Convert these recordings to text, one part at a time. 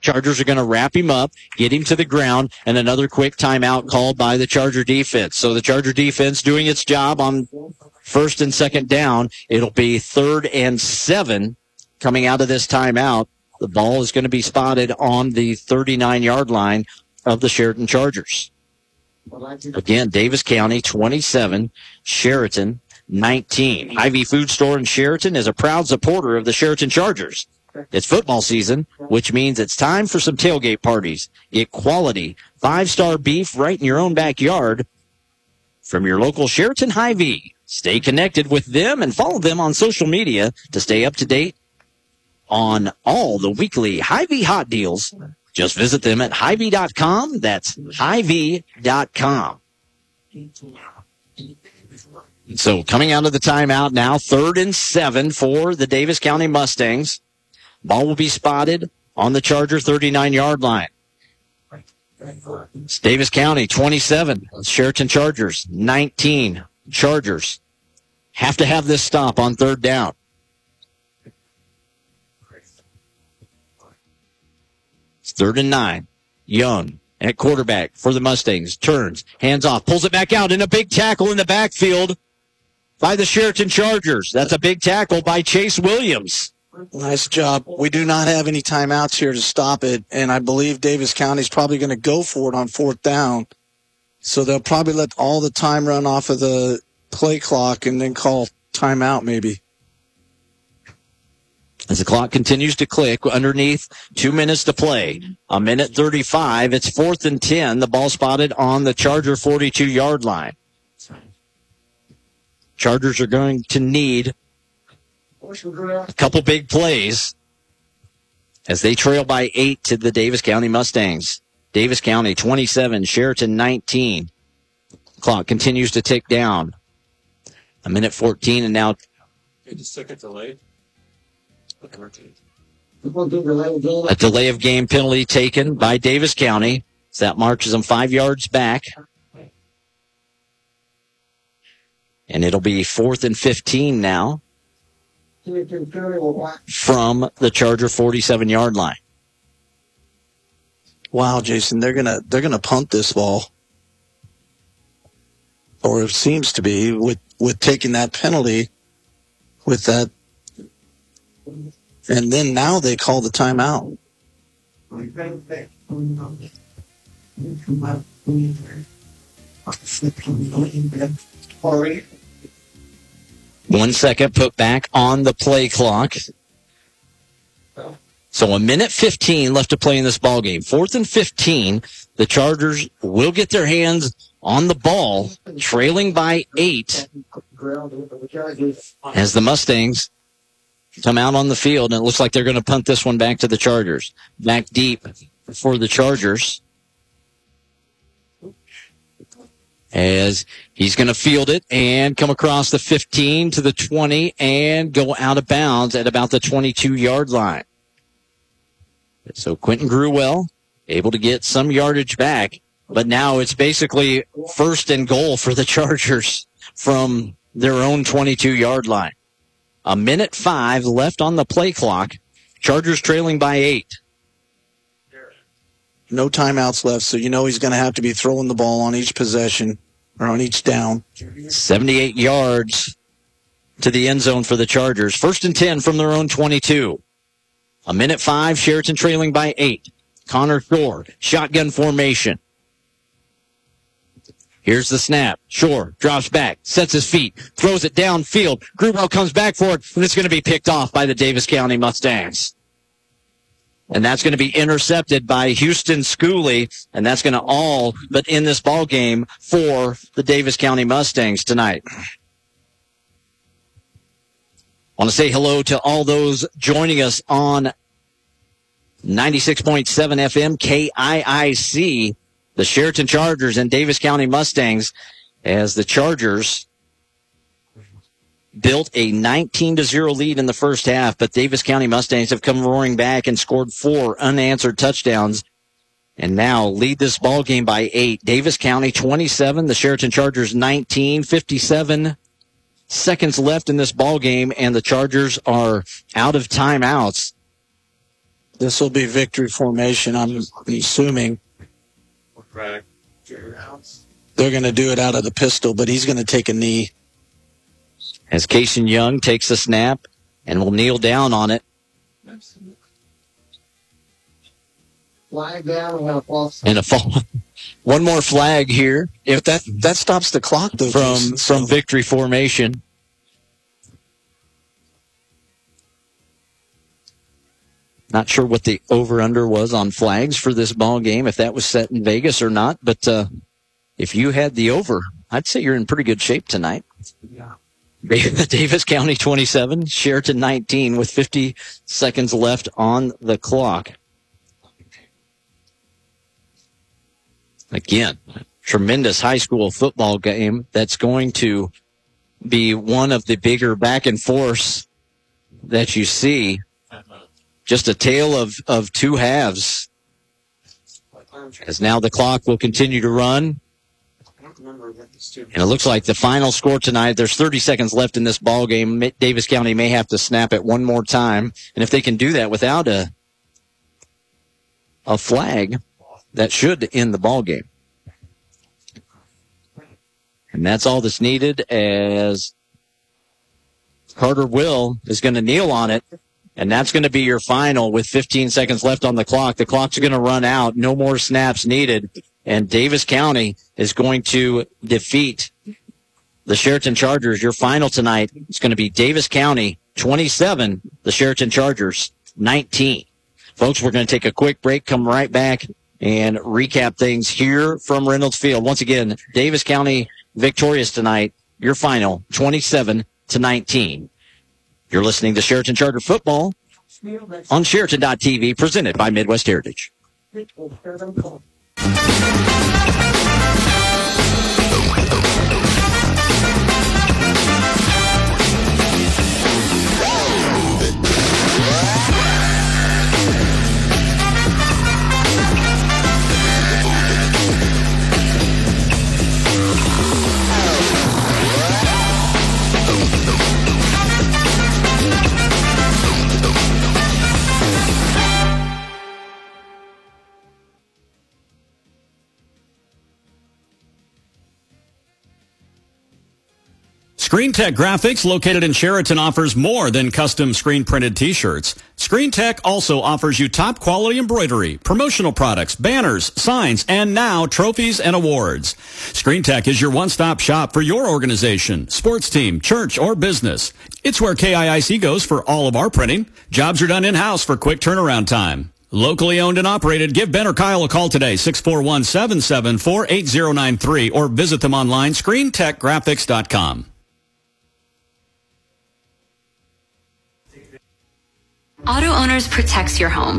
Chargers are going to wrap him up, get him to the ground, and another quick timeout called by the Charger defense. So the Charger defense doing its job on first and second down. It'll be 3rd and 7 coming out of this timeout. The ball is going to be spotted on the 39-yard line of the Sheraton Chargers. Again, Davis County 27, Sheraton 19. Hy-Vee Food Store in Sheraton is a proud supporter of the Sheraton Chargers. It's football season, which means it's time for some tailgate parties. Get quality 5-star beef right in your own backyard from your local Sheraton Hy-Vee. Stay connected with them and follow them on social media to stay up to date on all the weekly Hy-Vee hot deals. Just visit them at Hy-Vee.com. That's Hy-Vee.com. So coming out of the timeout now, 3rd and 7 for the Davis County Mustangs. Ball will be spotted on the Charger 39-yard line. It's Davis County 27, Sheraton Chargers 19. Chargers have to have this stop on 3rd down. It's 3rd and 9. Young at quarterback for the Mustangs. Turns, hands off, pulls it back out, and a big tackle in the backfield by the Sheraton Chargers. That's a big tackle by Chase Williams. Nice job. We do not have any timeouts here to stop it, and I believe Davis County is probably going to go for it on 4th down. So they'll probably let all the time run off of the play clock and then call timeout maybe. As the clock continues to click underneath 2 minutes to play, 1:35, it's 4th and 10. The ball spotted on the Charger 42-yard line. Chargers are going to need a couple big plays as they trail by 8 to the Davis County Mustangs. Davis County 27, Sheraton 19. Clock continues to tick down. 1:14 and now. Just took a delay. A delay of game penalty taken by Davis County. So that marches them 5 yards back. And it'll be 4th and 15 now from the Charger 47-yard line. Wow, Jason, they're gonna punt this ball, or it seems to be with taking that penalty with that, and then now they call the timeout. 1 second put back on the play clock. So 1:15 left to play in this ball game. 4th and 15. The Chargers will get their hands on the ball, trailing by 8 as the Mustangs come out on the field, and it looks like they're going to punt this one back to the Chargers. Back deep for the Chargers, as he's going to field it and come across the 15 to the 20 and go out of bounds at about the 22-yard line. So Quentin Gruwell able to get some yardage back, but now it's basically 1st and goal for the Chargers from their own 22-yard line. 1:05 left on the play clock. Chargers trailing by 8. No timeouts left, so you know he's going to have to be throwing the ball on each possession or on each down. 78 yards to the end zone for the Chargers. 1st and 10 from their own 22. 1:05, Sheraton trailing by 8. Connor Shore, shotgun formation. Here's the snap. Shore drops back, sets his feet, throws it downfield. Gruwell comes back for it, and it's going to be picked off by the Davis County Mustangs. And that's going to be intercepted by Houston Schooley, and that's going to all but end this ball game for the Davis County Mustangs tonight. I want to say hello to all those joining us on 96.7 FM KIIC, the Sheraton Chargers and Davis County Mustangs, as the Chargers built a 19-0 lead in the first half, but Davis County Mustangs have come roaring back and scored 4 unanswered touchdowns and now lead this ball game by 8. Davis County 27, the Sheraton Chargers 19, 57 seconds left in this ball game, and the Chargers are out of timeouts. This will be victory formation, I'm assuming. Right. They're going to do it out of the pistol, but he's going to take a knee. As Kason Young takes the snap and will kneel down on it. Flag down and a false. And a fall. One more flag here. If that stops the clock, though, from victory formation. Not sure what the over-under was on flags for this ball game, if that was set in Vegas or not. But if you had the over, I'd say you're in pretty good shape tonight. Yeah. Davis County 27, Sheraton 19 with 50 seconds left on the clock. Again, tremendous high school football game that's going to be one of the bigger back and forths that you see. Just a tale of two halves. As now the clock will continue to run. And it looks like the final score tonight, there's 30 seconds left in this ball game. Davis County may have to snap it one more time. And if they can do that without a flag, that should end the ball game. And that's all that's needed, as Carter Will is going to kneel on it. And that's going to be your final with 15 seconds left on the clock. The clock's going to run out. No more snaps needed. And Davis County is going to defeat the Sheraton Chargers. Your final tonight is going to be Davis County 27, the Sheraton Chargers 19. Folks, we're going to take a quick break, come right back, and recap things here from Reynolds Field. Once again, Davis County victorious tonight. Your final 27-19. You're listening to Sheraton Charter Football on Sheraton.tv, presented by Midwest Heritage. ScreenTech Graphics, located in Sheraton, offers more than custom screen-printed T-shirts. ScreenTech also offers you top-quality embroidery, promotional products, banners, signs, and now trophies and awards. ScreenTech is your one-stop shop for your organization, sports team, church, or business. It's where KIIC goes for all of our printing. Jobs are done in-house for quick turnaround time. Locally owned and operated. Give Ben or Kyle a call today, 641-774-8093, or visit them online, ScreenTechGraphics.com. Auto Owners protects your home.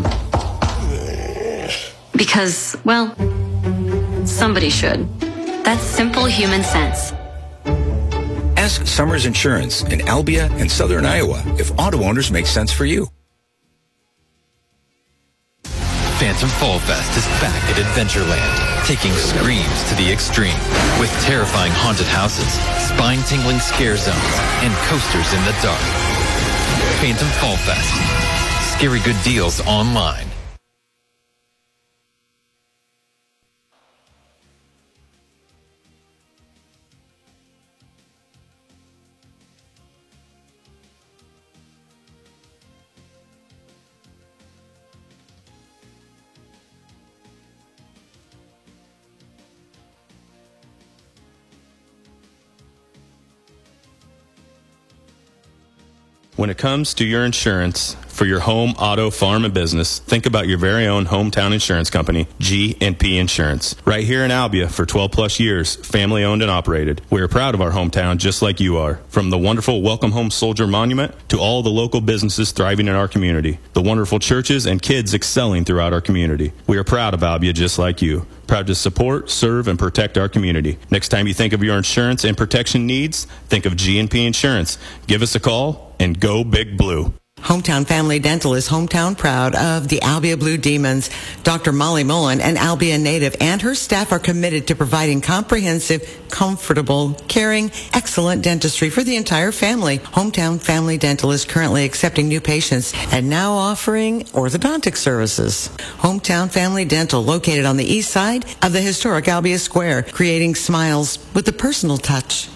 Because, well, somebody should. That's simple human sense. Ask Summers Insurance in Albia and Southern Iowa if auto owners make sense for you. Phantom Fall Fest is back at Adventureland, taking screams to the extreme with terrifying haunted houses, spine-tingling scare zones, and coasters in the dark. Phantom Fall Fest. Scary good deals online. When it comes to your insurance for your home, auto, farm, and business, think about your very own hometown insurance company, G&P Insurance. Right here in Albia for 12 plus years, family owned and operated. We are proud of our hometown just like you are. From the wonderful Welcome Home Soldier Monument to all the local businesses thriving in our community, the wonderful churches and kids excelling throughout our community. We are proud of Albia just like you. Proud to support, serve, and protect our community. Next time you think of your insurance and protection needs, think of G&P Insurance. Give us a call and go Big Blue. Hometown Family Dental is hometown proud of the Albia Blue Demons. Dr. Molly Mullen, an Albia native, and her staff are committed to providing comprehensive, comfortable, caring, excellent dentistry for the entire family. Hometown Family Dental is currently accepting new patients and now offering orthodontic services. Hometown Family Dental, located on the east side of the historic Albia Square, creating smiles with a personal touch.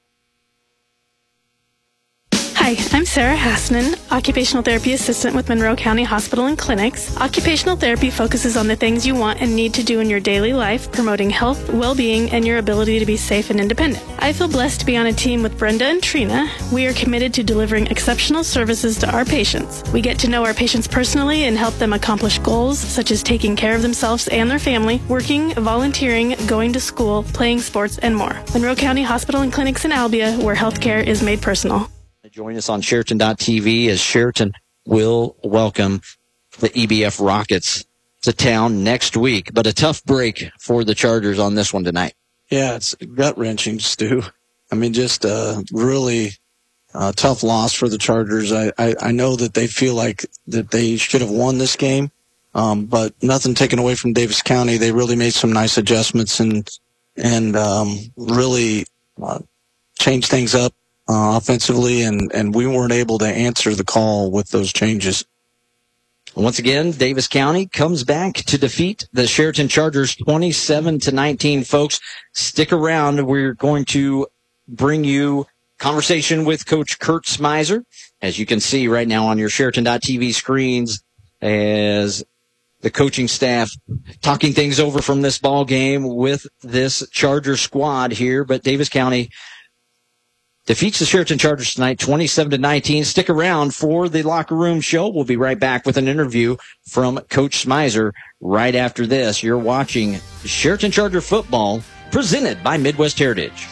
Hi, I'm Sarah Hassman, Occupational Therapy Assistant with Monroe County Hospital and Clinics. Occupational therapy focuses on the things you want and need to do in your daily life, promoting health, well-being, and your ability to be safe and independent. I feel blessed to be on a team with Brenda and Trina. We are committed to delivering exceptional services to our patients. We get to know our patients personally and help them accomplish goals such as taking care of themselves and their family, working, volunteering, going to school, playing sports, and more. Monroe County Hospital and Clinics in Albia, where healthcare is made personal. Join us on Sheraton.tv as Sheraton will welcome the EBF Rockets to town next week. But a tough break for the Chargers on this one tonight. Yeah, it's gut-wrenching, Stu. I mean, just a really tough loss for the Chargers. I know that they feel like that they should have won this game, but nothing taken away from Davis County. They really made some nice adjustments and really changed things up offensively, and we weren't able to answer the call with those changes. Once again, Davis County comes back to defeat the Sheraton Chargers 27-19. Folks, stick around. We're going to bring you conversation with Coach Kurt Smizer, as you can see right now on your Sheraton.tv screens, as the coaching staff talking things over from this ball game with this Charger squad here. But Davis County defeats the Sheraton Chargers tonight, 27-19. Stick around for the Locker Room Show. We'll be right back with an interview from Coach Smizer right after this. You're watching Sheraton Charger football, presented by Midwest Heritage.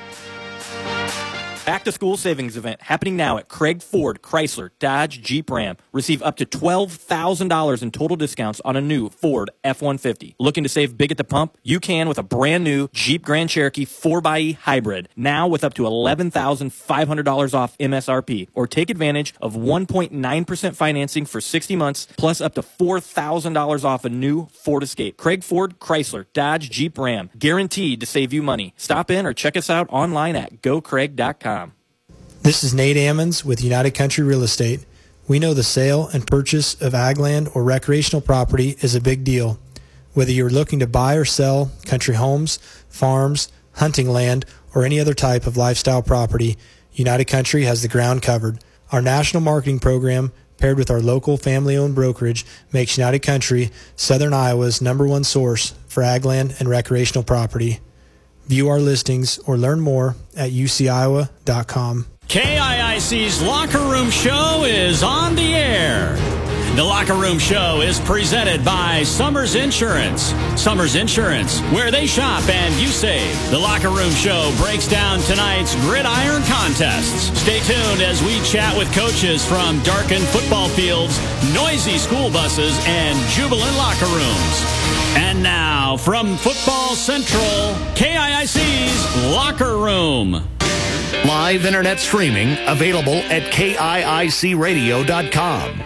Back to school savings event happening now at Craig Ford, Chrysler, Dodge, Jeep, Ram. Receive up to $12,000 in total discounts on a new Ford F-150. Looking to save big at the pump? You can with a brand new Jeep Grand Cherokee 4xe Hybrid. Now with up to $11,500 off MSRP. Or take advantage of 1.9% financing for 60 months plus up to $4,000 off a new Ford Escape. Craig Ford, Chrysler, Dodge, Jeep, Ram. Guaranteed to save you money. Stop in or check us out online at gocraig.com. This is Nate Ammons with United Country Real Estate. We know the sale and purchase of ag land or recreational property is a big deal. Whether you're looking to buy or sell country homes, farms, hunting land, or any other type of lifestyle property, United Country has the ground covered. Our national marketing program, paired with our local family-owned brokerage, makes United Country Southern Iowa's #1 source for ag land and recreational property. View our listings or learn more at uciowa.com. KIIC's Locker Room Show is on the air. The Locker Room Show is presented by Summers Insurance. Summers Insurance, where they shop and you save. The Locker Room Show breaks down tonight's gridiron contests. Stay tuned as we chat with coaches from darkened football fields, noisy school buses, and jubilant locker rooms. And now, from Football Central, KIIC's Locker Room. Live internet streaming available at KIICradio.com.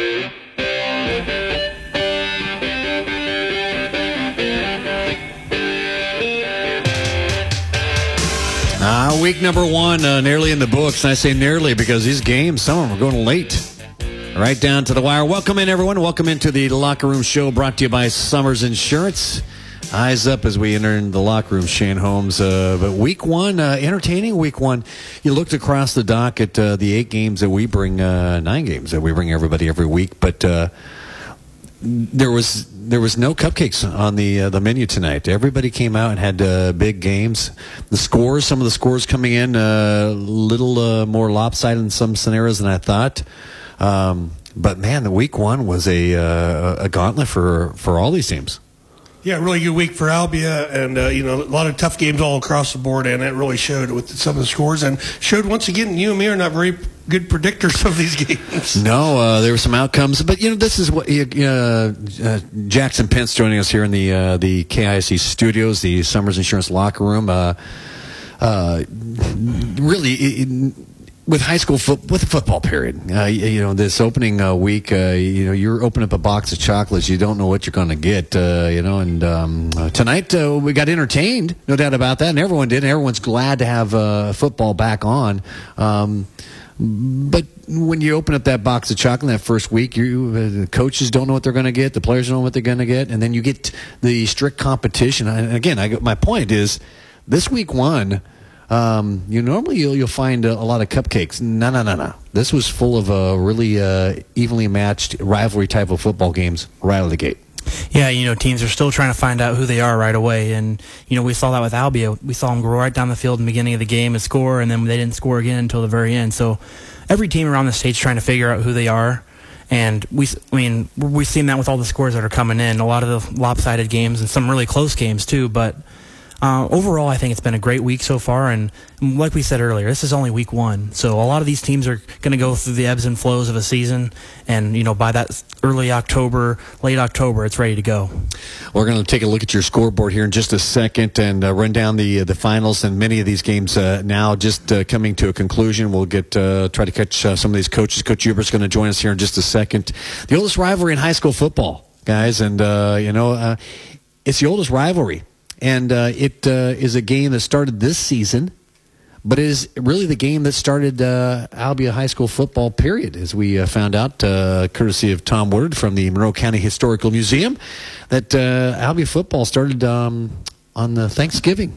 Week number one, nearly in the books. And I say nearly because these games, some of them are going late. Right down to the wire. Welcome in, everyone. Welcome into the Locker Room Show brought to you by Summers Insurance. Eyes up as we enter in the locker room, Shane Holmes. But week one, entertaining week one. You looked across the dock at the 8 games that we bring, 9 games that we bring everybody every week. But there was no cupcakes on the menu tonight. Everybody came out and had big games. The scores, some of the scores coming in a little more lopsided in some scenarios than I thought. But man, the week one was a gauntlet for all these teams. Yeah, really good week for Albia, and a lot of tough games all across the board, and it really showed with some of the scores, and showed once again you and me are not very good predictors of these games. No, there were some outcomes, but this is what Jackson Pence joining us here in the KIC studios, the Summers Insurance Locker Room. Really. with high school with the football period, this opening week, you're opening up a box of chocolates. You don't know what you're going to get, and tonight we got entertained, no doubt about that, and everyone did. And everyone's glad to have football back on. But when you open up that box of chocolate that first week, the coaches don't know what they're going to get, the players don't know what they're going to get, and then you get the strict competition. And again, my point is, this week one, you'll find a lot of cupcakes. No. This was full of really evenly matched rivalry type of football games right out of the gate. Yeah, teams are still trying to find out who they are right away. And, we saw that with Albia. We saw them go right down the field in the beginning of the game and score, and then they didn't score again until the very end. So every team around the state's trying to figure out who they are. And we've seen that with all the scores that are coming in, a lot of the lopsided games and some really close games too. But overall, I think it's been a great week so far, and like we said earlier, this is only week one, so a lot of these teams are going to go through the ebbs and flows of a season, and by that early October, late October, it's ready to go. We're going to take a look at your scoreboard here in just a second and run down the finals and many of these games now just coming to a conclusion. We'll try to catch some of ththese coaches. Coach Hubert's going to join us here in just a second. The oldest rivalry in high school football, guys, and it's the oldest rivalry. And it is a game that started this season, but it is really the game that started Albia High School football, period, as we found out, courtesy of Tom Woodard from the Monroe County Historical Museum, that Albia football started on Thanksgiving.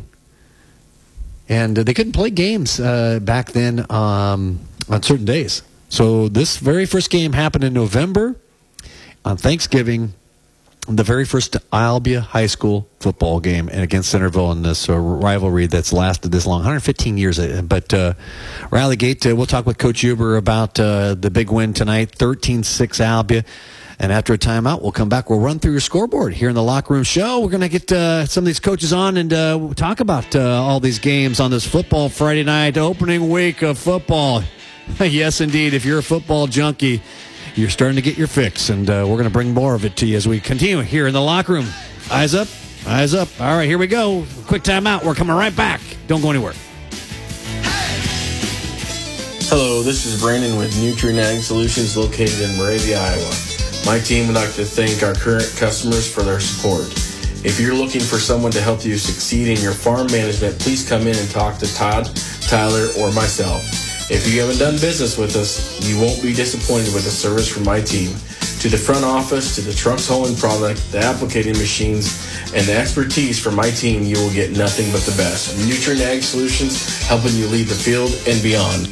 And they couldn't play games back then on certain days. So this very first game happened in November on Thanksgiving, the very first Albia High School football game and against Centerville in this rivalry that's lasted this long, 115 years. But Riley Gate, we'll talk with Coach Huber about the big win tonight, 13-6 Albia. And after a timeout, we'll come back. We'll run through your scoreboard here in the Locker Room Show. We're going to get some of these coaches on and we'll talk about all these games on this football Friday night, opening week of football. Yes, indeed. If you're a football junkie, you're starting to get your fix, and we're going to bring more of it to you as we continue here in the locker room. Eyes up, eyes up. All right, here we go. Quick timeout. We're coming right back. Don't go anywhere. Hello, this is Brandon with Nutrien Ag Solutions located in Moravia, Iowa. My team would like to thank our current customers for their support. If you're looking for someone to help you succeed in your farm management, please come in and talk to Todd, Tyler, or myself. If you haven't done business with us, you won't be disappointed with the service from my team. To the front office, to the trucks hauling product, the applicating machines, and the expertise from my team, you will get nothing but the best. Nutrien Ag Solutions, helping you lead the field and beyond.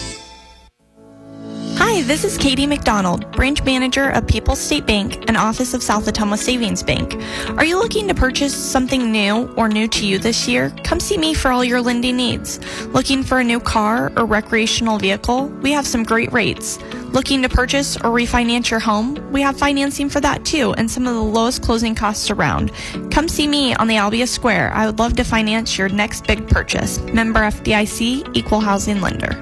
Hi, this is Katie McDonald, branch manager of People's State Bank and office of South Ottumwa Savings Bank. Are you looking to purchase something new or new to you this year? Come see me for all your lending needs. Looking for a new car or recreational vehicle? We have some great rates. Looking to purchase or refinance your home? We have financing for that too, and some of the lowest closing costs around. Come see me on the Albia Square. I would love to finance your next big purchase. Member FDIC, Equal Housing Lender.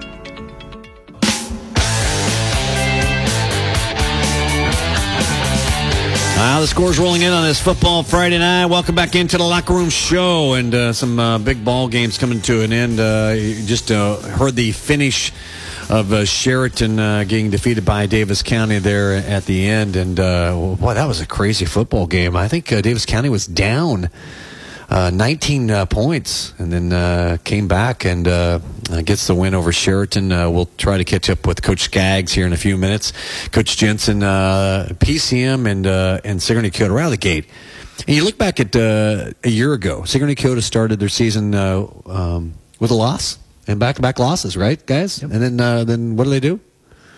The score's rolling in on this football Friday night. Welcome back into the Locker Room Show, and some big ball games coming to an end. You just heard the finish of Sheraton getting defeated by Davis County there at the end, and boy, that was a crazy football game. I think Davis County was down 19 points, and then came back and gets the win over Sheraton. We'll try to catch up with Coach Skaggs here in a few minutes. Coach Jensen, PCM, and Sigourney Keota right out of the gate. And you look back at a year ago, Sigourney Keota started their season with a loss and back-to-back losses, right, guys? Yep. And then what do they do?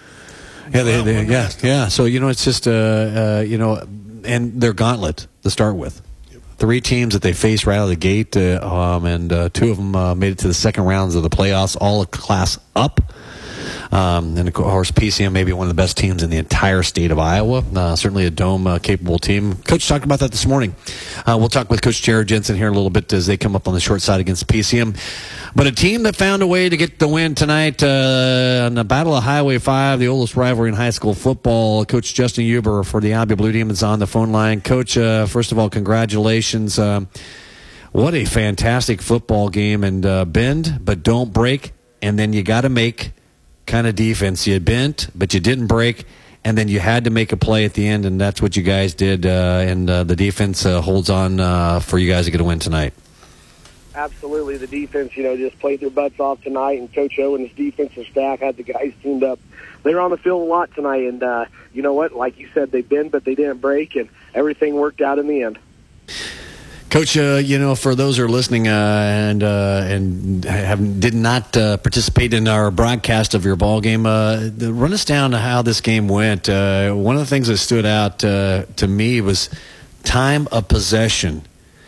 Yeah, So it's just and their gauntlet to start with. 3 teams that they faced right out of the gate, and 2 of them made it to the second rounds of the playoffs, all a class up. And, of course, PCM may be one of the best teams in the entire state of Iowa. Certainly a dome-capable team. Coach talked about that this morning. We'll talk with Coach Jared Jensen here in a little bit as they come up on the short side against PCM. But a team that found a way to get the win tonight on the Battle of Highway 5, the oldest rivalry in high school football. Coach Justin Huber for the Albia Blue Demons on the phone line. Coach, first of all, congratulations. What a fantastic football game. And bend, but don't break. And then you got to make kind of defense. You bent, but you didn't break, and then you had to make a play at the end, and that's what you guys did, and the defense holds on for you guys to get a win tonight. Absolutely. The defense, just played their butts off tonight, and Coach O and his defensive staff had the guys teamed up. They were on the field a lot tonight, and you know what? Like you said, they bent, but they didn't break, and everything worked out in the end. Coach, for those who are listening and did not participate in our broadcast of your ball game, run us down to how this game went. One of the things that stood out to me was time of possession.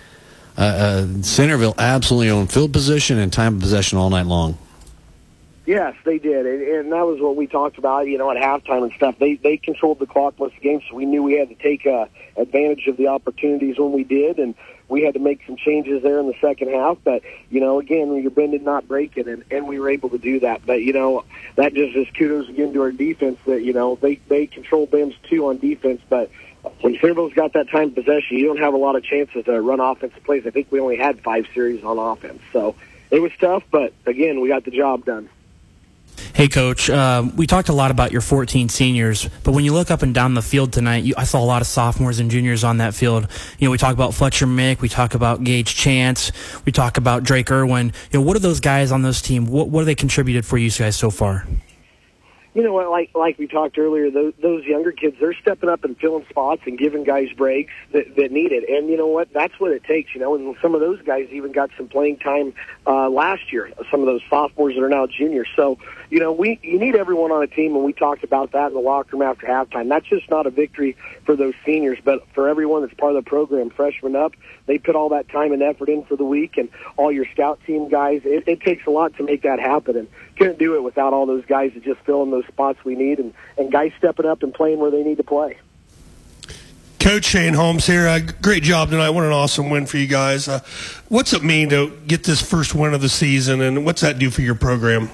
Centerville absolutely owned field position and time of possession all night long. Yes, they did, and that was what we talked about, at halftime and stuff. They controlled the clock most of the game, so we knew we had to take advantage of the opportunities when we did, and we had to make some changes there in the second half. But, again, you're bending, not breaking, and we were able to do that. But, that just is kudos again to our defense that, they controlled them too on defense, but when Centerville's got that time of possession, you don't have a lot of chances to run offensive plays. I think we only had 5 series on offense. So it was tough, but, again, we got the job done. Hey, Coach, we talked a lot about your 14 seniors, but when you look up and down the field tonight, I saw a lot of sophomores and juniors on that field. We talk about Fletcher Mick, we talk about Gage Chance, we talk about Drake Irwin. What are those guys on those teams? What have they contributed for you guys so far? You know what, like we talked earlier, those younger kids, they're stepping up and filling spots and giving guys breaks that need it. And you know what, that's what it takes, and some of those guys even got some playing time last year, some of those sophomores that are now juniors. So, you need everyone on a team, and we talked about that in the locker room after halftime. That's just not a victory for those seniors, but for everyone that's part of the program, freshmen up, they put all that time and effort in for the week, and all your scout team guys, it takes a lot to make that happen, and couldn't do it without all those guys that just fill in those spots we need, and guys stepping up and playing where they need to play. Coach Shane Holmes here. Great job tonight. What an awesome win for you guys. What's it mean to get this first win of the season, and what's that do for your program?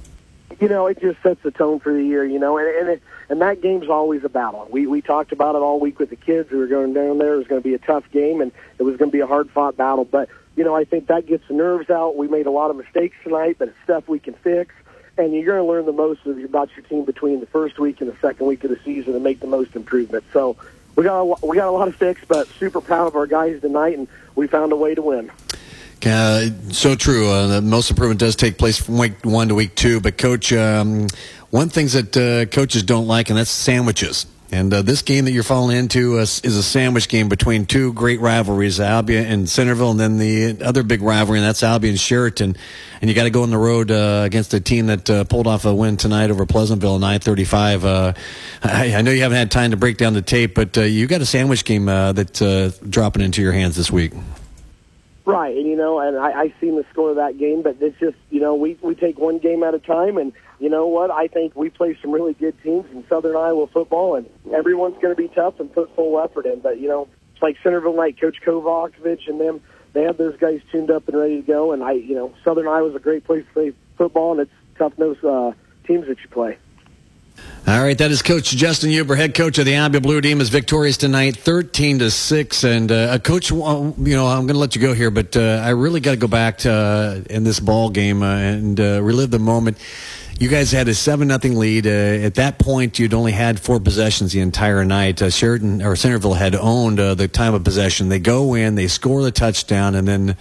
It just sets the tone for the year, and that game's always a battle. We talked about it all week with the kids who were going down there. It was going to be a tough game, and it was going to be a hard-fought battle. But, I think that gets the nerves out. We made a lot of mistakes tonight, but it's stuff we can fix. And you're going to learn the most about your team between the first week and the second week of the season and make the most improvement. So we got a lot to fix, but super proud of our guys tonight, and we found a way to win. So true. The most improvement does take place from week 1 to week 2. But, Coach, one thing that coaches don't like, and that's sandwiches. And this game that you're falling into is a sandwich game between 2 great rivalries, Albia and Centerville, and then the other big rivalry, and that's Albia and Sheraton. And you got to go on the road against a team that pulled off a win tonight over Pleasantville, 9:35. I know you haven't had time to break down the tape, but you got a sandwich game that's dropping into your hands this week. Right, and I seen the score of that game, but it's just, we take one game at a time, and you know what? I think we play some really good teams in Southern Iowa football, and everyone's going to be tough and put full effort in. But, it's like Centerville Knight, Coach Kovacevic and them, they have those guys tuned up and ready to go, and Southern Iowa's a great place to play football, and it's tough-nosed teams that you play. All right, that is Coach Justin Huber, head coach of the Albia Blue Demons, victorious tonight, 13-6. And Coach, I'm going to let you go here, but I really got to go back to in this ball game and relive the moment. You guys had a 7-0 lead. At that point, you'd only had 4 possessions the entire night. Sheraton or Centerville had owned the time of possession. They go in, they score the touchdown, and then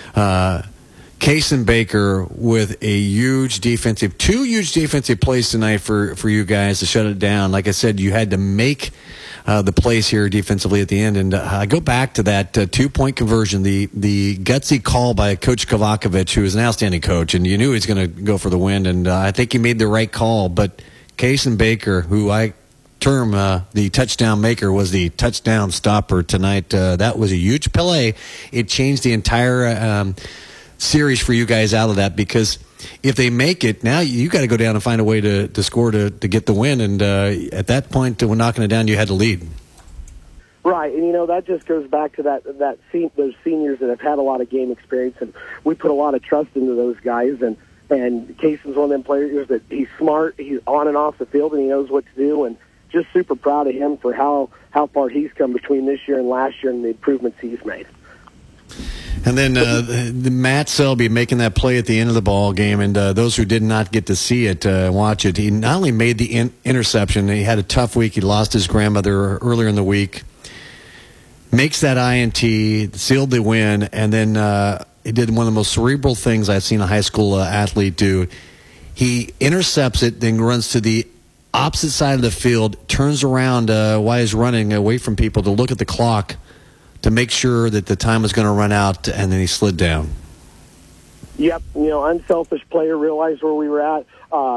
Kason Baker with two huge defensive plays tonight for you guys to shut it down. Like I said, you had to make the plays here defensively at the end. And I go back to that 2-point conversion, the gutsy call by Coach Kovacevic, who is an outstanding coach, and you knew he was going to go for the win. And I think he made the right call. But Kason Baker, who I term the touchdown maker, was the touchdown stopper tonight. That was a huge play. It changed the entire series for you guys out of that, because if they make it, now you got to go down and find a way to score to get the win. And at that point, when knocking it down, you had to lead. Right, and that just goes back to those seniors that have had a lot of game experience, and we put a lot of trust into those guys. And Cason's one of them players that he's smart, he's on and off the field, and he knows what to do. And just super proud of him for how far he's come between this year and last year and the improvements he's made. And then Matt Selby making that play at the end of the ball game, and those who did not get to see it, watch it. He not only made the interception, he had a tough week. He lost his grandmother earlier in the week. Makes that INT, sealed the win, and then he did one of the most cerebral things I've seen a high school athlete do. He intercepts it, then runs to the opposite side of the field, turns around while he's running away from people to look at the clock to make sure that the time was going to run out, and then he slid down. Yep, unselfish player, realized where we were at,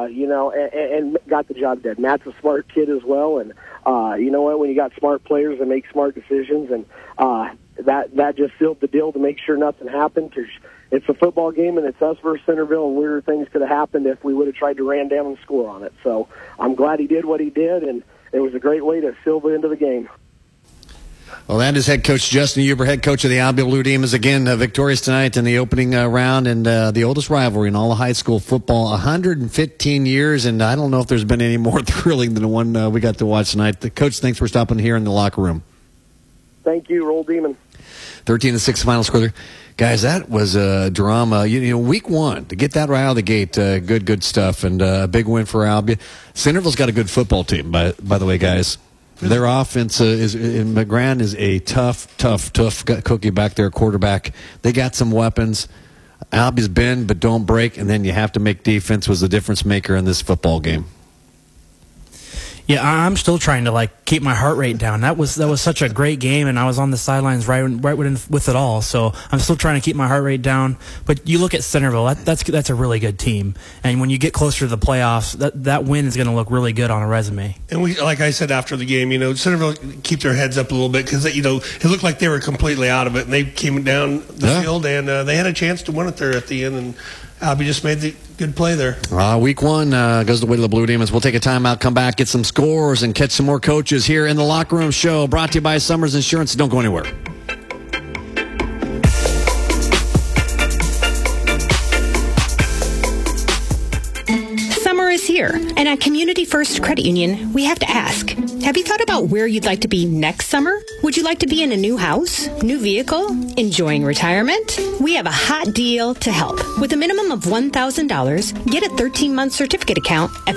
and got the job done. Matt's a smart kid as well, and you know what? When you got smart players that make smart decisions, and that just sealed the deal to make sure nothing happened, because it's a football game, and it's us versus Centerville, and weirder things could have happened if we would have tried to ran down and score on it. So I'm glad he did what he did, and it was a great way to seal the end of the game. Well, that is head coach Justin Huber, head coach of the Albia Blue Demons, again victorious tonight in the opening round, and the oldest rivalry in all of high school football, 115 years, and I don't know if there's been any more thrilling than the one we got to watch tonight. Coach, thanks for stopping here in the locker room. Thank you, Roll Demon. 13-6 final score there. Guys, that was a drama. Week one, to get that right out of the gate, good stuff, and a big win for Albia. Centerville's got a good football team, by the way, guys. Their offense McGran is a tough cookie back there, quarterback. They got some weapons. Albia's bend but don't break, and then you have to make defense was the difference maker in this football game. Yeah, I'm still trying to keep my heart rate down. That was such a great game, and I was on the sidelines right with it all. So I'm still trying to keep my heart rate down. But you look at Centerville, that's a really good team, and when you get closer to the playoffs, that win is going to look really good on a resume. And we, like I said after the game, Centerville keep their heads up a little bit because it looked like they were completely out of it, and they came down the field and they had a chance to win it there at the end, and Albie just made the good play there. Week one goes the way to the Blue Demons. We'll take a timeout, come back, get some scores, and catch some more coaches here in the Locker Room Show, brought to you by Summers Insurance. Don't go anywhere. Summer is here, and at Community First Credit Union, we have to ask, have you thought about where you'd like to be next summer? Would you like to be in a new house, new vehicle, enjoying retirement? We have a hot deal to help. With a minimum of $1,000, get a 13-month certificate account at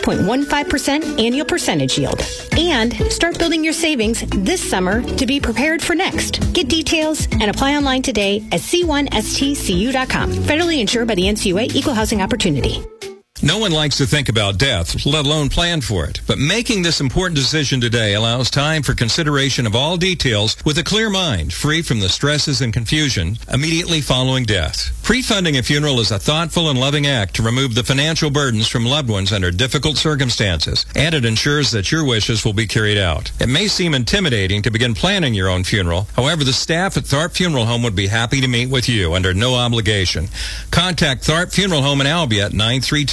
5.15% annual percentage yield. And start building your savings this summer to be prepared for next. Get details and apply online today at c1stcu.com. Federally insured by the NCUA, Equal Housing Opportunity. No one likes to think about death, let alone plan for it. But making this important decision today allows time for consideration of all details with a clear mind, free from the stresses and confusion immediately following death. Pre-funding a funeral is a thoughtful and loving act to remove the financial burdens from loved ones under difficult circumstances, and it ensures that your wishes will be carried out. It may seem intimidating to begin planning your own funeral. However, the staff at Tharp Funeral Home would be happy to meet with you under no obligation. Contact Tharp Funeral Home in Albia at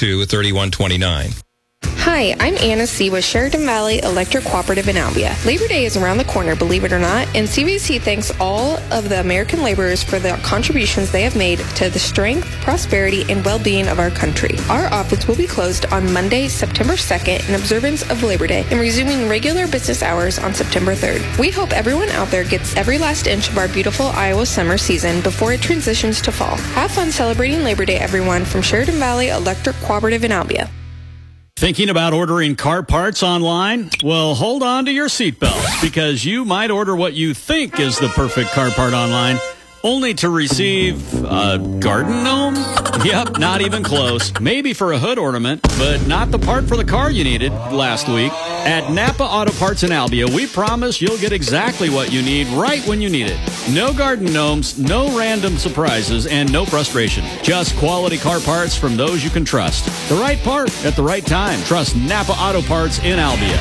932-3129. Hi, I'm Anna C. with Sheridan Valley Electric Cooperative in Albia. Labor Day is around the corner, believe it or not, and CVC thanks all of the American laborers for the contributions they have made to the strength, prosperity, and well-being of our country. Our office will be closed on Monday, September 2nd in observance of Labor Day and resuming regular business hours on September 3rd. We hope everyone out there gets every last inch of our beautiful Iowa summer season before it transitions to fall. Have fun celebrating Labor Day, everyone, from Sheridan Valley Electric Cooperative in Albia. Thinking about ordering car parts online? Well, hold on to your seatbelts, because you might order what you think is the perfect car part online, only to receive a garden gnome? Yep, not even close. Maybe for a hood ornament, but not the part for the car you needed last week. At Napa Auto Parts in Albia, we promise you'll get exactly what you need right when you need it. No garden gnomes, no random surprises, and no frustration. Just quality car parts from those you can trust. The right part at the right time. Trust Napa Auto Parts in Albia.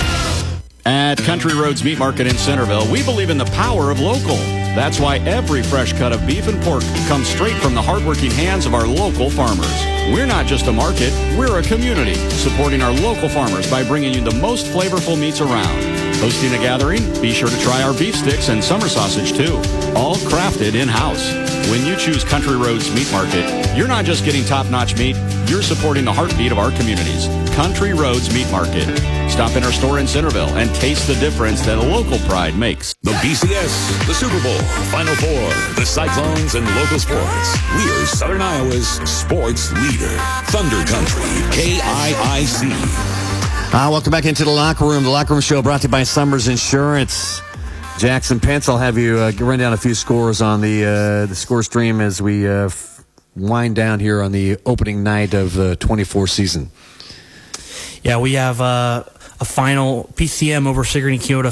At Country Roads Meat Market in Centerville, we believe in the power of local. That's why every fresh cut of beef and pork comes straight from the hardworking hands of our local farmers. We're not just a market, we're a community, supporting our local farmers by bringing you the most flavorful meats around. Hosting a gathering? Be sure to try our beef sticks and summer sausage too. All crafted in-house. When you choose Country Roads Meat Market, you're not just getting top-notch meat, you're supporting the heartbeat of our communities. Country Roads Meat Market. Stop in our store in Centerville and taste the difference that local pride makes. The BCS, the Super Bowl, Final Four, the Cyclones, and local sports. We're Southern Iowa's sports leader. Thunder Country, KIIC. Welcome back into the locker room. The Locker Room Show brought to you by Summers Insurance. Jackson Pence, I'll have you run down a few scores on the score stream as we wind down here on the opening night of the 24 season. Yeah, we have a final PCM over Sigourney Keota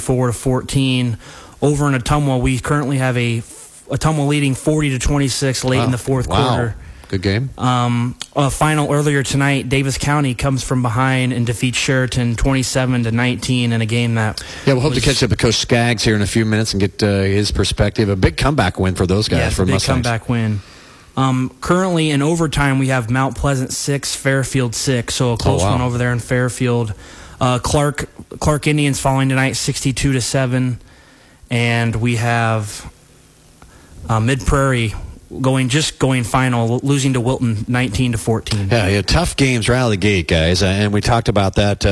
54-14. Over in Ottumwa, we currently have Ottumwa leading 40-26 late in the fourth quarter. Good game. A final earlier tonight, Davis County comes from behind and defeats Sheraton 27-19 in a game that. Yeah, we'll hope to catch up with Coach Skaggs here in a few minutes and get his perspective. A big comeback win for those guys. Yeah, for big Mustangs. comeback win. Currently in overtime, we have Mount Pleasant 6, Fairfield 6. So a close one over there in Fairfield. Clark Indians falling tonight 62-7, and we have Mid Prairie going final, losing to Wilton 19-14. Yeah, tough games right out of the gate, guys. And we talked about that.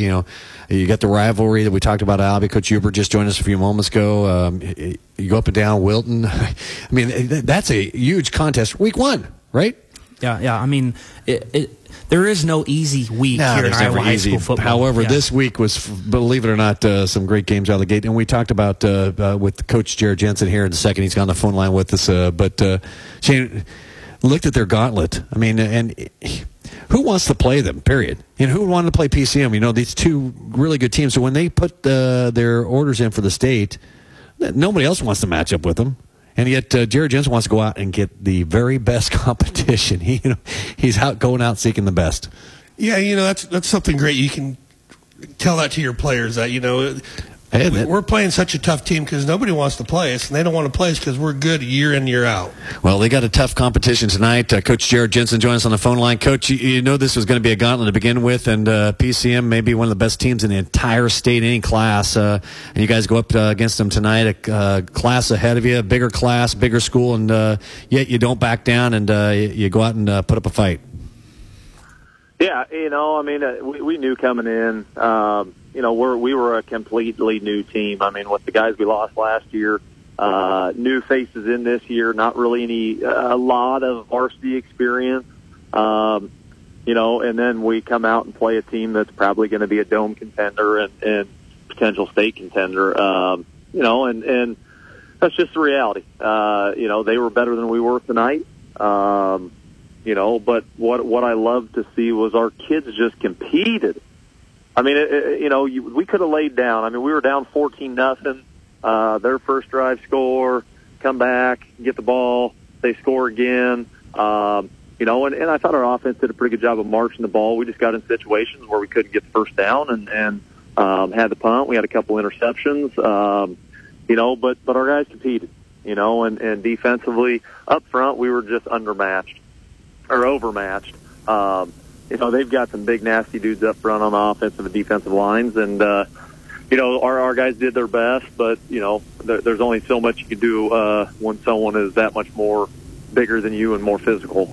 You got the rivalry that we talked about. Albie, Coach Huber just joined us a few moments ago. You go up and down Wilton. I mean, that's a huge contest. Week 1, right? Yeah. I mean, there is no easy week here in Iowa high school football. However, this week was, believe it or not, some great games out of the gate. And we talked about with Coach Jared Jensen here in a second. He's on the phone line with us. But Shane looked at their gauntlet. I mean, and who wants to play them, period? Who wanted to play PCM? These two really good teams. So when they put their orders in for the state, nobody else wants to match up with them. And yet, Jared Jensen wants to go out and get the very best competition. He's going out seeking the best. Yeah, that's something great. You can tell that to your players that we're playing such a tough team because nobody wants to play us, and they don't want to play us because we're good year in, year out. Well, they got a tough competition tonight. Coach Jared Jensen joins us on the phone line. Coach, you know this was going to be a gauntlet to begin with, and PCM may be one of the best teams in the entire state, any class. And you guys go up against them tonight, a class ahead of you, a bigger class, bigger school, and yet you don't back down, and you go out and put up a fight. Yeah, we knew coming in, we were a completely new team. I mean, with the guys we lost last year, new faces in this year, not really a lot of varsity experience, and then we come out and play a team that's probably going to be a dome contender and potential state contender, and that's just the reality. They were better than we were tonight. But what I loved to see was our kids just competed. I mean, we could have laid down. I mean, we were down 14-0. Their first drive score, come back, get the ball, they score again. And I thought our offense did a pretty good job of marching the ball. We just got in situations where we couldn't get the first down and had the punt. We had a couple interceptions, but our guys competed, and defensively up front, we were just overmatched. They've got some big, nasty dudes up front on the offensive and defensive lines, and our guys did their best. But there's only so much you can do when someone is that much more bigger than you and more physical.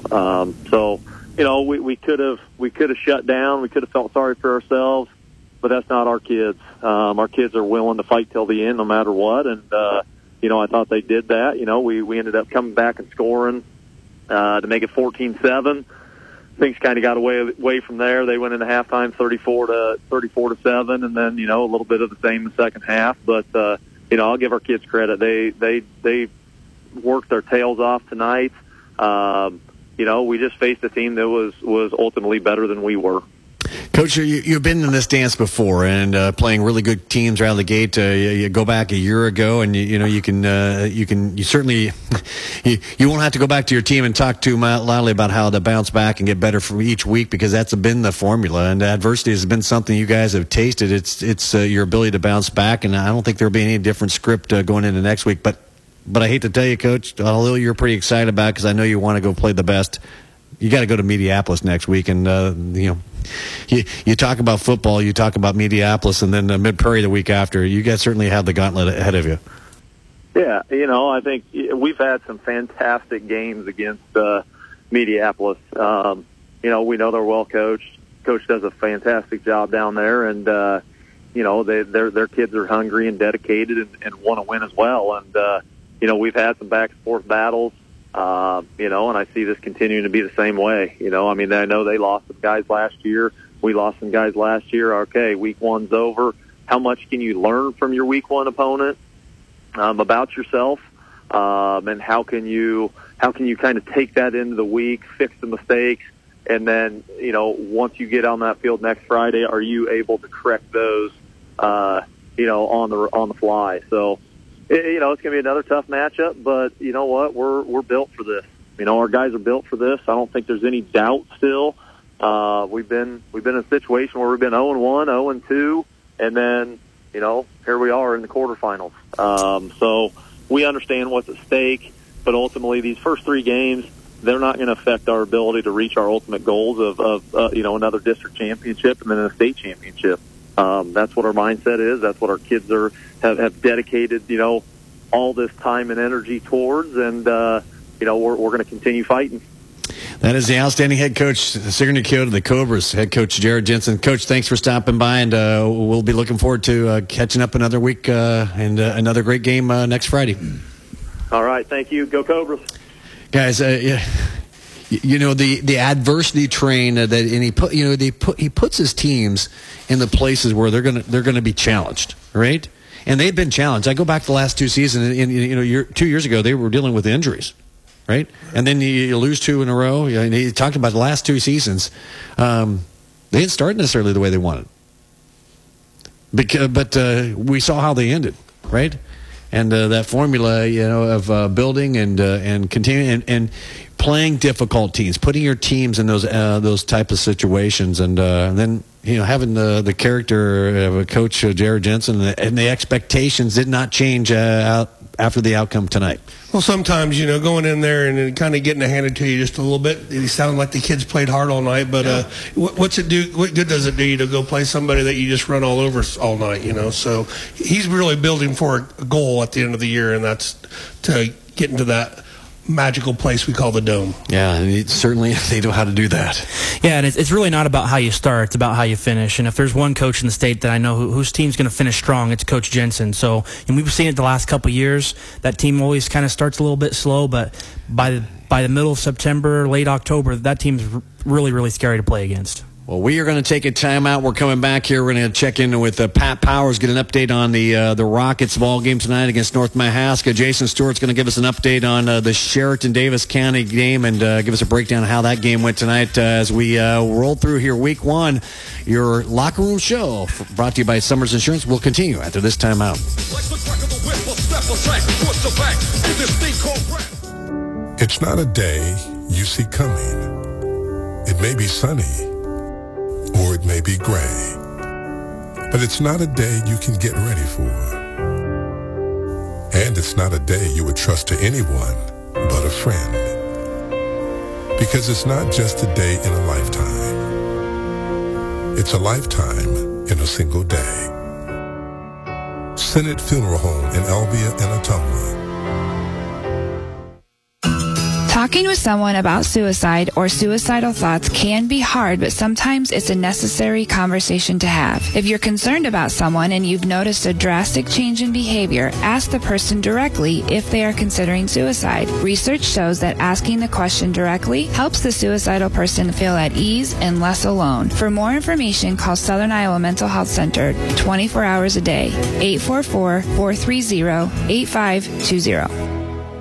We could have shut down. We could have felt sorry for ourselves, but that's not our kids. Our kids are willing to fight till the end, no matter what. And I thought they did that. We ended up coming back and scoring to make it 14-7. Things kind of got away from there. They went into halftime 34-7, and then a little bit of the same in the second half. But I'll give our kids credit. They worked their tails off tonight. We just faced a team that was ultimately better than we were. Coach, you've been in this dance before and playing really good teams right out of the gate. You go back a year ago, and you certainly you won't have to go back to your team and talk to Matt Lally about how to bounce back and get better for each week, because that's been the formula. And adversity has been something you guys have tasted. It's your ability to bounce back, and I don't think there'll be any different script going into next week. But I hate to tell you, Coach, although you're pretty excited about it because I know you want to go play the best, you got to go to Mediapolis next week, and you talk about football, you talk about Mediapolis, and then Mid Prairie the week after. You guys certainly have the gauntlet ahead of you. Yeah, I think we've had some fantastic games against Mediapolis. We know they're well coached. Coach does a fantastic job down there, and their kids are hungry and dedicated and want to win as well. And we've had some back and forth battles, and I see this continuing to be the same way. I know they lost some guys last year. We lost some guys last year. Okay, week one's over. How much can you learn from your week one opponent about yourself, and how can you kind of take that into the week, fix the mistakes, and then once you get on that field next Friday, are you able to correct those on the fly? So it's going to be another tough matchup, but you know what, we're built for this. Our guys are built for this. I don't think there's any doubt still. We've been in a situation where we've been 0-1, 0-2, and then here we are in the quarterfinals. So we understand what's at stake, but ultimately these first 3 games, they're not going to affect our ability to reach our ultimate goals of another district championship and then a state championship. That's what our mindset is. That's what our kids have dedicated all this time and energy towards, and we're going to continue fighting. That is the outstanding head coach, Sigourney Keota, the Cobras, head coach Jared Jensen. Coach, thanks for stopping by, and we'll be looking forward to catching up another week and another great game next Friday. All right, thank you. Go Cobras. Guys, the adversity train he puts his teams in the places where they're going to be challenged, right? And they've been challenged. I go back to the last 2 seasons, and 2 years ago they were dealing with injuries, right? And then you lose 2 in a row. You talked about the last 2 seasons. They didn't start necessarily the way they wanted, but we saw how they ended, right? And that formula, of building and continuing and playing difficult teams, putting your teams in those type of situations, and then having the character of a coach, Jared Jensen, and the expectations did not change after the outcome tonight. Well, sometimes, going in there and kind of getting it handed to you just a little bit, it sounded like the kids played hard all night, but what's it do? What good does it do you to go play somebody that you just run all over all night, So he's really building for a goal at the end of the year, and that's to get into that magical place we call the Dome. Yeah, and certainly they know how to do that. Yeah, and it's really not about how you start, it's about how you finish. And if there's one coach in the state that I know whose team's going to finish strong, it's Coach Jensen. So, and we've seen it the last couple of years. That team always kind of starts a little bit slow, but by the middle of September, late October, that team's really, really scary to play against. Well, we are going to take a timeout. We're coming back here. We're going to check in with Pat Powers, get an update on the Rockets ball game tonight against North Mahaska. Jason Stewart's going to give us an update on the Sheraton-Davis County game and give us a breakdown of how that game went tonight as we roll through here week 1. Your locker room show brought to you by Summers Insurance will continue after this timeout. It's not a day you see coming. It may be sunny, or it may be gray, but it's not a day you can get ready for. And it's not a day you would trust to anyone but a friend. Because it's not just a day in a lifetime. It's a lifetime in a single day. Senate Funeral Home in Albia and Ottumwa. Talking with someone about suicide or suicidal thoughts can be hard, but sometimes it's a necessary conversation to have. If you're concerned about someone and you've noticed a drastic change in behavior, ask the person directly if they are considering suicide. Research shows that asking the question directly helps the suicidal person feel at ease and less alone. For more information, call Southern Iowa Mental Health Center 24 hours a day, 844-430-8520.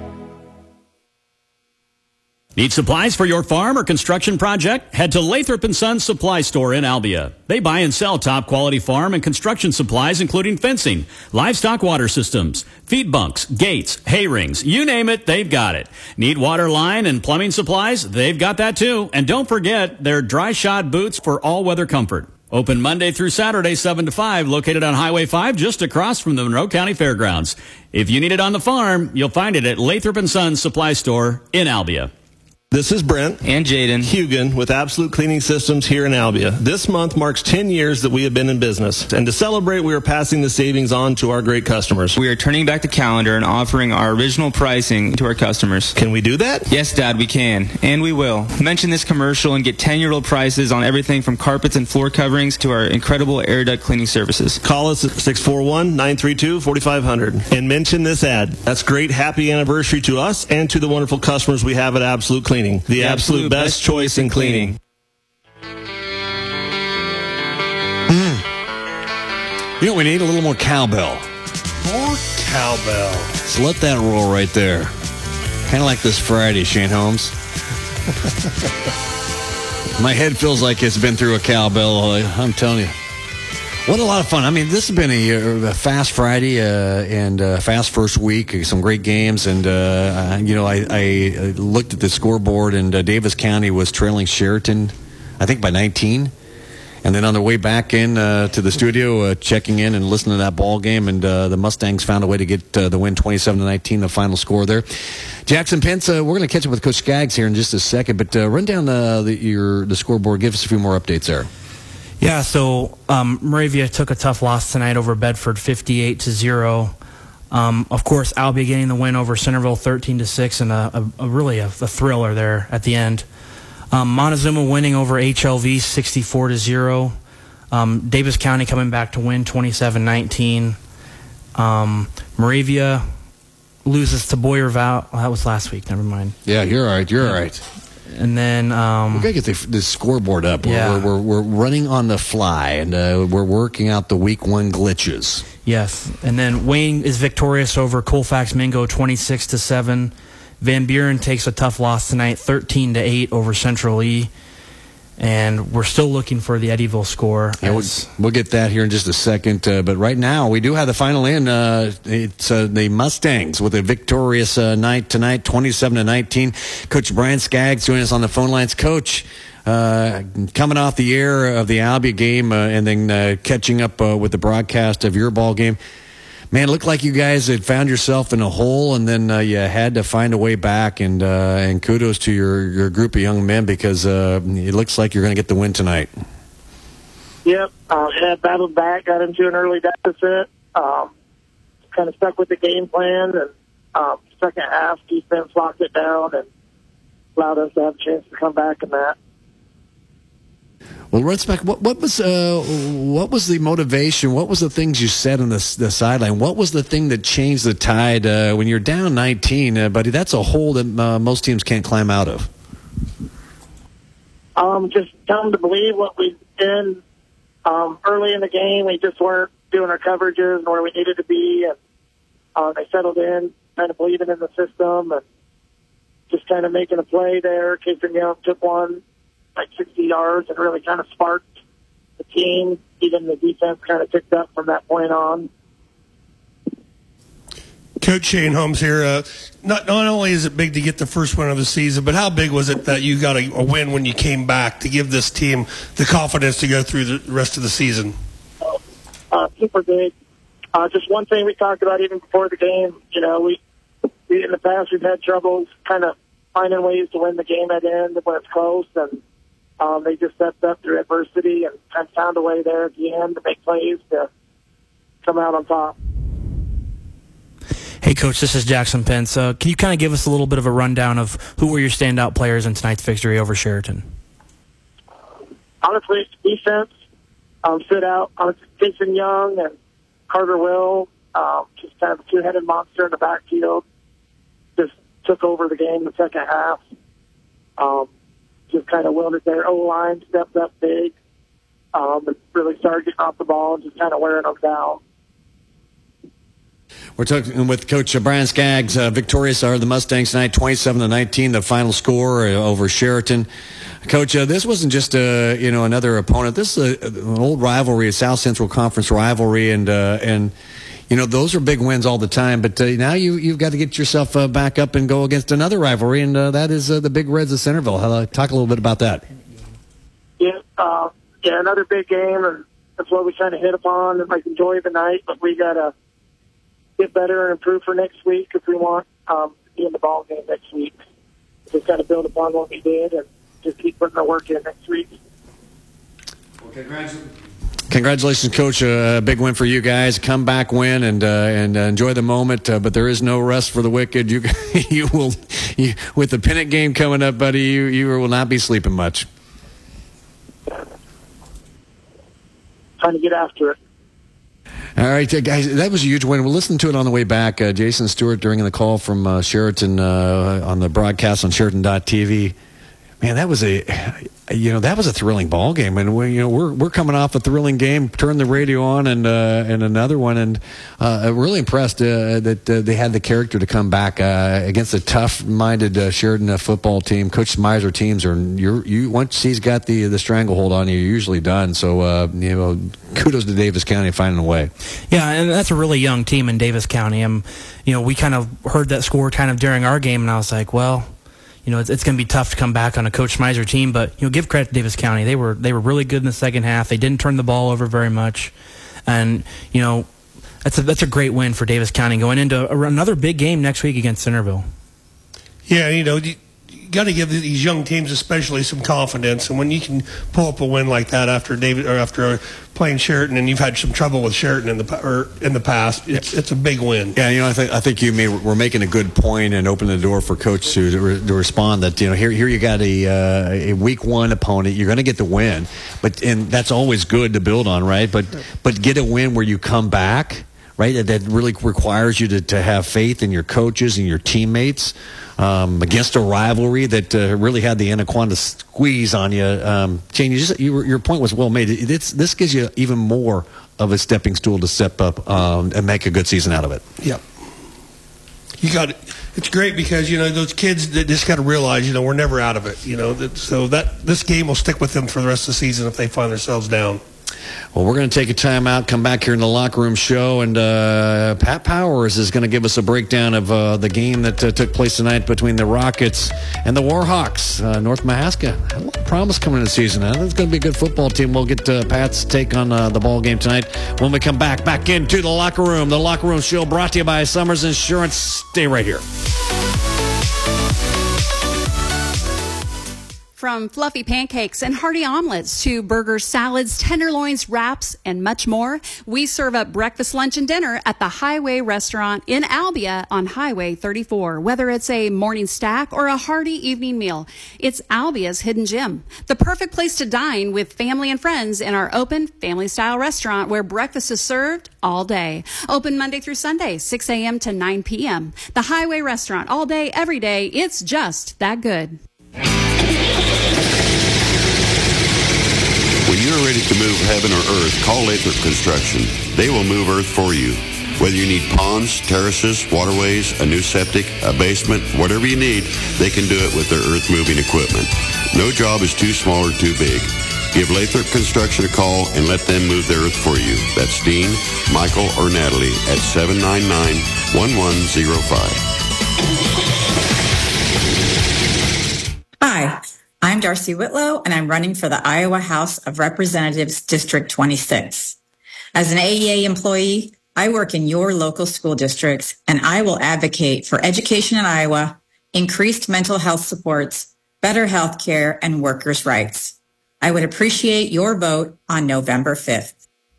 Need supplies for your farm or construction project? Head to Lathrop & Sons Supply Store in Albia. They buy and sell top-quality farm and construction supplies, including fencing, livestock water systems, feed bunks, gates, hay rings, you name it, they've got it. Need water line and plumbing supplies? They've got that too. And don't forget their dry shod boots for all-weather comfort. Open Monday through Saturday, 7 to 5, located on Highway 5, just across from the Monroe County Fairgrounds. If you need it on the farm, you'll find it at Lathrop & Sons Supply Store in Albia. This is Brent and Jaden Hugan with Absolute Cleaning Systems here in Albia. This month marks 10 years that we have been in business. And to celebrate, we are passing the savings on to our great customers. We are turning back the calendar and offering our original pricing to our customers. Can we do that? Yes, Dad, we can. And we will. Mention this commercial and get 10-year-old prices on everything from carpets and floor coverings to our incredible air duct cleaning services. Call us at 641-932-4500 and mention this ad. That's great happy anniversary to us and to the wonderful customers we have at Absolute Cleaning. The absolute best choice in cleaning. You know, we need a little more cowbell. More cowbell. So let that roll right there. Kind of like this Friday, Shane Holmes. My head feels like it's been through a cowbell. I'm telling you. What a lot of fun. I mean, this has been a fast Friday and fast first week. Some great games. And, I looked at the scoreboard, and Davis County was trailing Sheraton, I think, by 19. And then on their way back in to the studio, checking in and listening to that ball game, and the Mustangs found a way to get the win 27-19, the final score there. Jackson Pence, we're going to catch up with Coach Skaggs here in just a second, but run down the scoreboard. Give us a few more updates there. Yeah, so Moravia took a tough loss tonight over Bedford, 58-0. Of course, Albia getting the win over Centerville, 13-6, and a thriller there at the end. Montezuma winning over HLV, 64-0. Davis County coming back to win, 27-19. Moravia loses to Boyer Valley. Well, that was last week. Never mind. Yeah, you're all right. You're all right. And then we gotta get the scoreboard up. Yeah. We're running on the fly, and we're working out the week one glitches. Yes, and then Wayne is victorious over Colfax Mingo, 26-7. Van Buren takes a tough loss tonight, 13-8 over Central E. And we're still looking for the Eddyville score. Yeah, we'll get that here in just a second. But right now, we do have the final in. It's the Mustangs with a victorious night tonight, 27-19. Coach Brian Skaggs joining us on the phone lines. Coach, coming off the air of the Albia game and then catching up with the broadcast of your ball game. Man, it looked like you guys had found yourself in a hole, and then you had to find a way back. And kudos to your group of young men, because it looks like you're going to get the win tonight. Yep, battled back, got into an early deficit, kind of stuck with the game plan, and second half defense locked it down and allowed us to have a chance to come back in that. Well, let's back. What was the motivation? What was the things you said on the sideline? What was the thing that changed the tide when you're down 19, buddy? That's a hole that most teams can't climb out of. Just tell them to believe what we did early in the game. We just weren't doing our coverages where we needed to be, and they settled in, kind of believing in the system, and just kind of making a play there. Casey Young took one like 60 yards and really kind of sparked the team. Even the defense kind of picked up from that point on. Coach Shane Holmes here. Not only is it big to get the first win of the season, but how big was it that you got a win when you came back to give this team the confidence to go through the rest of the season? Super big. Just one thing we talked about even before the game, we in the past we've had troubles kind of finding ways to win the game at the end when it's close, and they just stepped up through adversity and kind of found a way there at the end to make plays to come out on top. Hey, Coach, this is Jackson Pence. Can you kind of give us a little bit of a rundown of who were your standout players in tonight's victory over Sheraton? Honestly, defense stood out. Jason Young and Carter Will, just kind of a two-headed monster in the backfield, just took over the game in the second half. Just kind of willed it there. O-line stepped up big and really started getting off the ball and just kind of wearing them down. We're talking with Coach Brian Skaggs. Victorious are the Mustangs tonight, 27-19, the final score over Sheraton. Coach, this wasn't just another opponent. This is an old rivalry, a South Central Conference rivalry, and those are big wins all the time. But now you've got to get yourself back up and go against another rivalry, and that is the Big Reds of Centerville. Talk a little bit about that. Yeah, another big game, and that's what we kind of hit upon and enjoy the night. But we got to get better and improve for next week if we want to be in the ball game next week. just got to build upon what we did and just keep putting the work in next week. Congratulations, Coach. A big win for you guys. Comeback win and enjoy the moment. But there is no rest for the wicked. You will, with the pennant game coming up, buddy. You will not be sleeping much. Trying to get after it. All right, guys, that was a huge win. We'll listen to it on the way back. Jason Stewart during the call from Sheraton on the broadcast on Sheraton.tv. Man, that was a thrilling ball game, and we're coming off a thrilling game. Turned the radio on and another one, and really impressed that they had the character to come back against a tough-minded Sheridan football team. Coach Miser teams are once he's got the stranglehold on you, you're usually done. So kudos to Davis County finding a way. Yeah, and that's a really young team in Davis County. We kind of heard that score kind of during our game, and I was like, well, it's going to be tough to come back on a Coach Miser team, but give credit to Davis County. They were really good in the second half. They didn't turn the ball over very much, and that's a great win for Davis County going into another big game next week against Centerville. Yeah, you got to give these young teams especially some confidence, and when you can pull up a win like that after playing Sheraton, and you've had some trouble with Sheraton in the past, it's a big win. Yeah, I think we're making a good point and opening the door for Coach to respond that here you got a week one opponent, you're going to get the win, and that's always good to build on, right? But get a win where you come back. Right, that really requires you to have faith in your coaches and your teammates against a rivalry that really had the anaconda squeeze on you. Shane, your point was well made. This gives you even more of a stepping stool to step up and make a good season out of it. Yep. You got it. It's great because those kids that just got to realize we're never out of it. So that this game will stick with them for the rest of the season if they find themselves down. Well, we're going to take a time out, come back here in the locker room show, and Pat Powers is going to give us a breakdown of the game that took place tonight between the Rockets and the Warhawks. North Mahaska had a lot of promise coming in the season. I think it's going to be a good football team. We'll get Pat's take on the ball game tonight when we come back into the locker room. The locker room show brought to you by Summers Insurance. Stay right here. From fluffy pancakes and hearty omelets to burgers, salads, tenderloins, wraps, and much more, we serve up breakfast, lunch, and dinner at the Highway Restaurant in Albia on Highway 34. Whether it's a morning stack or a hearty evening meal, it's Albia's hidden gem. The perfect place to dine with family and friends in our open family-style restaurant where breakfast is served all day. Open Monday through Sunday, 6 a.m. to 9 p.m. The Highway Restaurant, all day, every day. It's just that good. When you're ready to move heaven or earth, call Lathrop Construction. They will move earth for you. Whether you need ponds, terraces, waterways, a new septic, a basement, whatever you need, they can do it with their earth-moving equipment. No job is too small or too big. Give Lathrop Construction a call and let them move their earth for you. That's Dean, Michael, or Natalie at 799-1105. Hi, I'm Darcy Whitlow, and I'm running for the Iowa House of Representatives District 26. As an AEA employee, I work in your local school districts, and I will advocate for education in Iowa, increased mental health supports, better health care, and workers' rights. I would appreciate your vote on November 5th.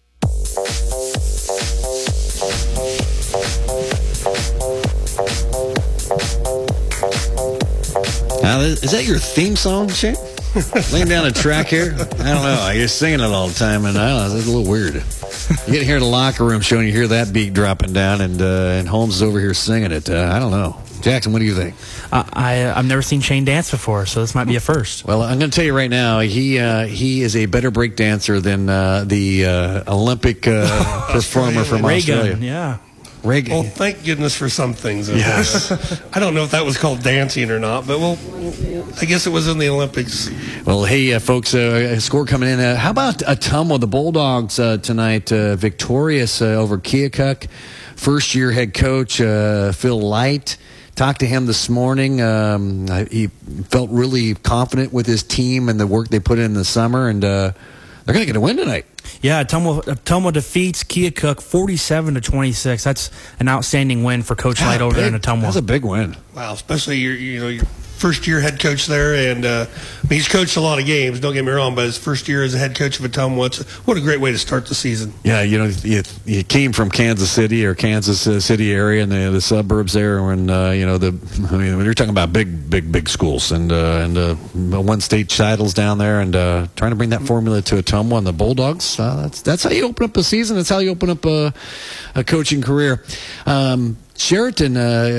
Is that your theme song, Shane? Laying down a track here? I don't know. You're singing it all the time, and I don't know. It's a little weird. You get here in the locker room show, and you hear that beat dropping down, and Holmes is over here singing it. I don't know. Jackson, what do you think? I've never seen Shane dance before, so this might be a first. Well, I'm going to tell you right now, he is a better break dancer than the Olympic performer from Australia. Yeah. Reagan. Well, thank goodness for some things. Yes. I don't know if that was called dancing or not, but I guess it was in the Olympics. Well, hey, folks, a score coming in. How about Ottumwa, the Bulldogs tonight, victorious over Keokuk. First-year head coach Phil Light. Talked to him this morning. He felt really confident with his team and the work they put in the summer, and they're going to get a win tonight. Yeah, Ottumwa defeats Keokuk 47-26. That's an outstanding win for Coach Light over there in Ottumwa. That's a big win. Wow, especially your first-year head coach there, and he's coached a lot of games, don't get me wrong, but his first year as a head coach of Ottumwa, what a great way to start the season. Yeah, you came from Kansas City or Kansas City area and the suburbs there, and when you're talking about big schools and won state titles down there, and trying to bring that formula to Ottumwa and the Bulldogs. That's how you open up a season. That's how you open up a coaching career. Sheraton,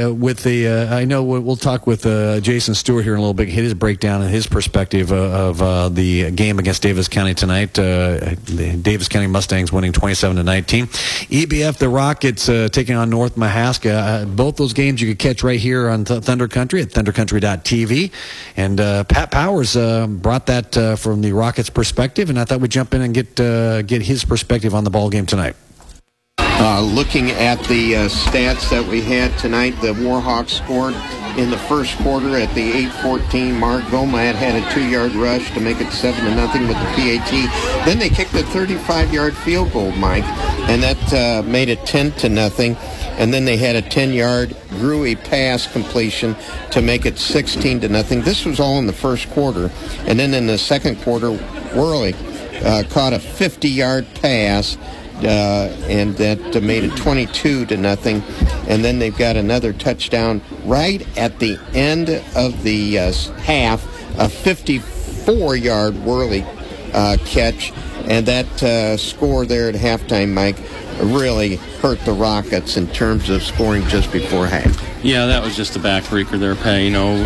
I know we'll talk with Jason Stewart here in a little bit. His breakdown and his perspective of the game against Davis County tonight. The Davis County Mustangs winning 27-19. EBF, the Rockets taking on North Mahaska. Both those games you could catch right here on Thunder Country at thundercountry.tv. And Pat Powers brought that from the Rockets' perspective, and I thought we'd jump in and get his perspective on the ball game tonight. Looking at the stats that we had tonight, the Warhawks scored in the first quarter at the 8:14 mark. Gomad had a 2-yard rush to make it 7-0 with the PAT. Then they kicked a 35-yard field goal, Mike, and that made it 10-0. And then they had a 10-yard Gruey pass completion to make it 16-0. This was all in the first quarter. And then in the second quarter, Worley caught a 50-yard pass, and that made it 22-0. And then they've got another touchdown right at the end of the half, a 54-yard Worley catch. And that score there at halftime, Mike, really hurt the Rockets in terms of scoring just before half. Yeah, that was just a backbreaker there, Pat.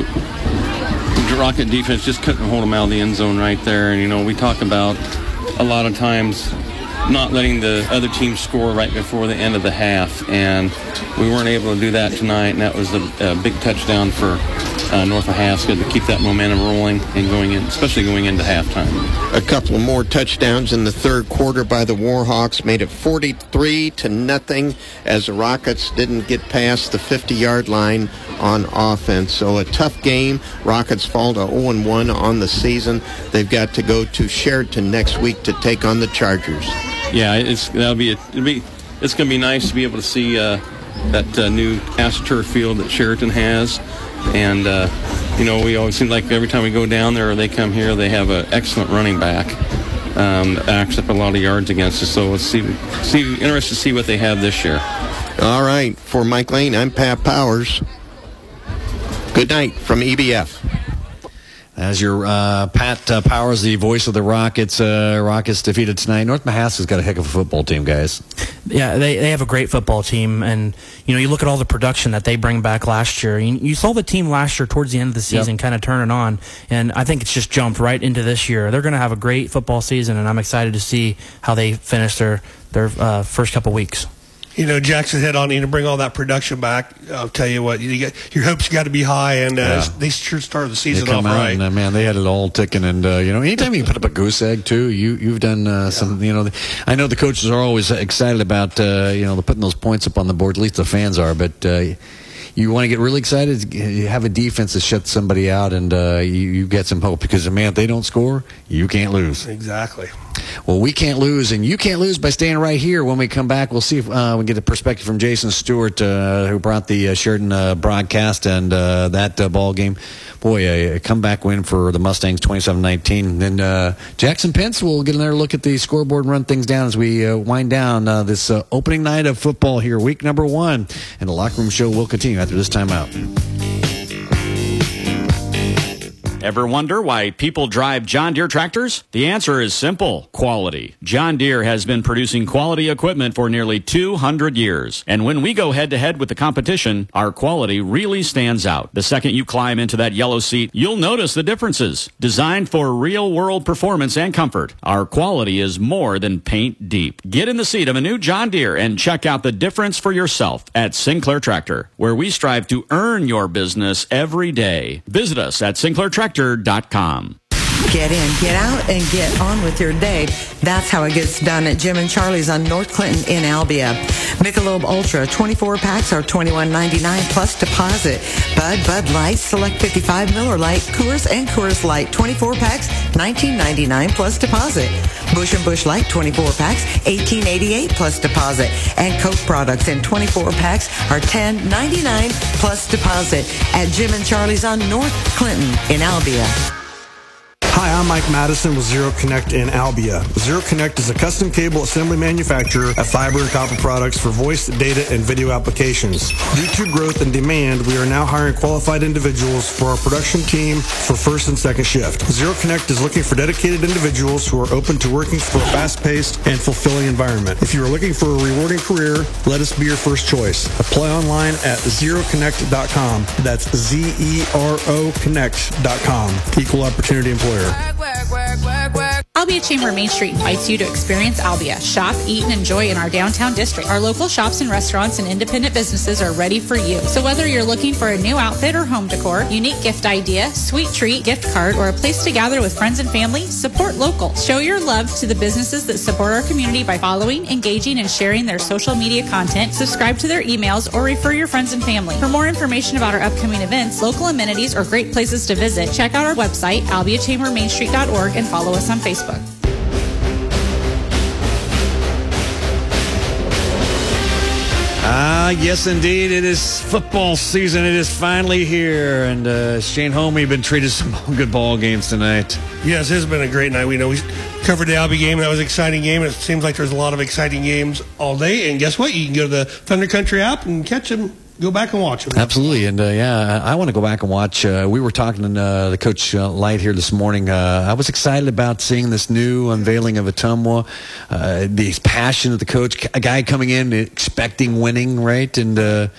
The Rocket defense just couldn't hold them out of the end zone right there. And, we talk about a lot of times not letting the other team score right before the end of the half, and we weren't able to do that tonight, and that was a big touchdown for North Mahaska to keep that momentum rolling and especially going into halftime. A couple of more touchdowns in the third quarter by the Warhawks made it 43-0 as the Rockets didn't get past the 50-yard line on offense. So a tough game. Rockets fall to 0-1 on the season. They've got to go to Sheraton next week to take on the Chargers. Yeah, it's going to be nice to be able to see that new AstroTurf field that Sheraton has. And, we always seem like every time we go down there or they come here, they have an excellent running back that backs up a lot of yards against us. So it's interesting to see what they have this year. All right. For Mike Lane, I'm Pat Powers. Good night from EBF. As your Pat Powers, the voice of the Rockets. Rockets defeated tonight. North Mahaska's got a heck of a football team, guys. Yeah, they have a great football team, and you look at all the production that they bring back last year. You saw the team last year towards the end of the season kind of turn it on, and I think it's just jumped right into this year. They're going to have a great football season, and I'm excited to see how they finish their first couple weeks. Jackson hit on to bring all that production back. I'll tell you what, your hopes got to be high, and they sure started the season off right. And, man, they had it all ticking. And anytime you can put up a goose egg too, you've done some. I know the coaches are always excited about putting those points up on the board. At least the fans are, but. You want to get really excited, you have a defense that shuts somebody out, and you get some hope because, man, if they don't score, you can't lose. Exactly. Well, we can't lose, and you can't lose by staying right here. When we come back, we'll see if we get a perspective from Jason Stewart, who brought the Sheridan broadcast and that ball game. Boy, a comeback win for the Mustangs, 27-19. Then Jackson Pence will get another look at the scoreboard and run things down as we wind down this opening night of football here, week number 1. And the Locker Room Show will continue after this timeout. Ever wonder why people drive John Deere tractors? The answer is simple: quality. John Deere has been producing quality equipment for nearly 200 years. And when we go head-to-head with the competition, our quality really stands out. The second you climb into that yellow seat, you'll notice the differences. Designed for real-world performance and comfort, our quality is more than paint deep. Get in the seat of a new John Deere and check out the difference for yourself at Sinclair Tractor, where we strive to earn your business every day. Visit us at SinclairTractor.com. Get in, get out, and get on with your day. That's how it gets done at Jim and Charlie's on North Clinton in Albia. Michelob Ultra 24 packs are $21.99 plus deposit. Bud Light, Select 55 Miller Lite, Coors and Coors Light 24 packs $19.99 plus deposit. Busch and Busch Light 24 packs $18.88 plus deposit. And Coke products in 24 packs are $10.99 plus deposit at Jim and Charlie's on North Clinton in Albia. Hi, I'm Mike Madison with Zero Connect in Albia. Zero Connect is a custom cable assembly manufacturer of fiber and copper products for voice, data, and video applications. Due to growth and demand, we are now hiring qualified individuals for our production team for first and second shift. Zero Connect is looking for dedicated individuals who are open to working for a fast-paced and fulfilling environment. If you are looking for a rewarding career, let us be your first choice. Apply online at zeroconnect.com. That's ZERO Connect.com. Equal opportunity employer. Albia Chamber Main Street invites you to experience Albia. Shop, eat, and enjoy in our downtown district. Our local shops and restaurants and independent businesses are ready for you. So whether you're looking for a new outfit or home decor, unique gift idea, sweet treat, gift card, or a place to gather with friends and family, support local. Show your love to the businesses that support our community by following, engaging, and sharing their social media content. Subscribe to their emails or refer your friends and family. For more information about our upcoming events, local amenities, or great places to visit, check out our website, albiachambermainstreet.org, and follow us on Facebook. Yes, indeed. It is football season. It is finally here. And Shane Homey been treated some good ball games tonight. Yes, it has been a great night. We covered the Albia game. That was an exciting game. It seems like there's a lot of exciting games all day. And guess what? You can go to the Thunder Country app and catch them. Go back and watch them. Absolutely. And, I want to go back and watch. We were talking to the Coach Light here this morning. I was excited about seeing this new unveiling of Ottumwa, the passion of the coach, a guy coming in expecting winning, right? And